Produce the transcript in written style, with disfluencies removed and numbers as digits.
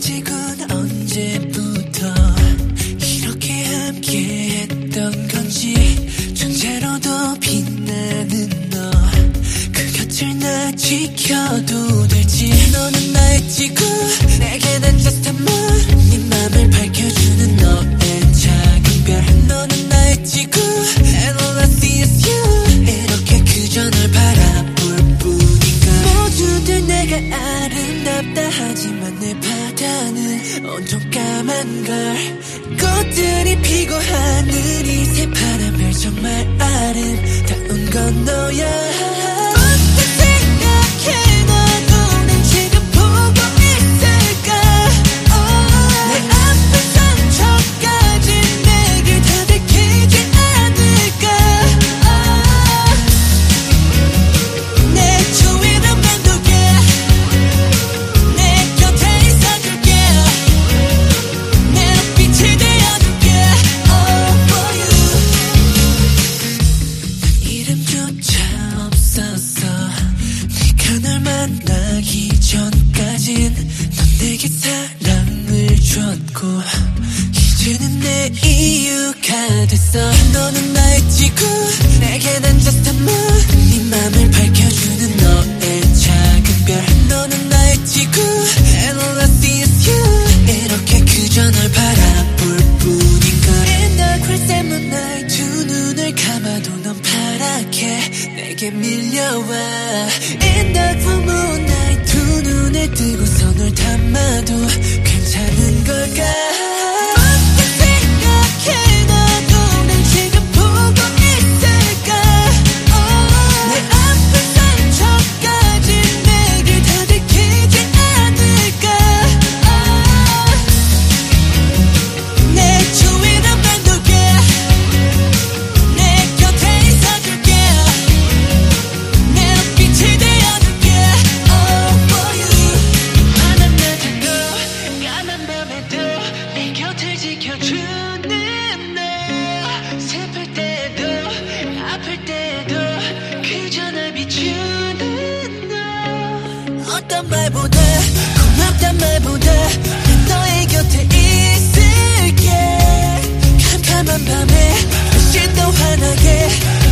아직은 언제부터 이렇게 함께 했던 건지 존재로도 빛나는 너 그 곁을 나 지켜도 될지 너는 나의 지구 내게 난 just a moon 네 맘을 밝혀주는 너의 작은 별 너는 나의 지구 and all I see is you 이렇게 그저 널 바라볼 뿐인가 모두들 내가 아름답다 하지만 내 바다는 온통 까만 걸 꽃들이 피고 하늘이 새파란 별 정말 아름다운 건 너야 만나기 전까진 넌 내게 사랑을 줬고 이제는 내 이유가 됐어 너는 나의 지구 내게 난 just a moon 네 맘을 밝혀주는 너의 작은 별 너는 나의 지구 and all I see is you 이렇게 그저 널 바라볼 뿐인걸 In the crimson moonlight 두 눈을 감아도 넌 파랗게 내게 밀려와 In the full moonlight 두 눈을 뜨고서 널 담아도 괜찮은 걸까 지켜주는 너 슬플 때도 아플 때도 그저 날 비추는 너 어떤 말보다 고맙단 말보다 난 너의 곁에 있을게 캄캄한 밤에 훨씬 더 환하게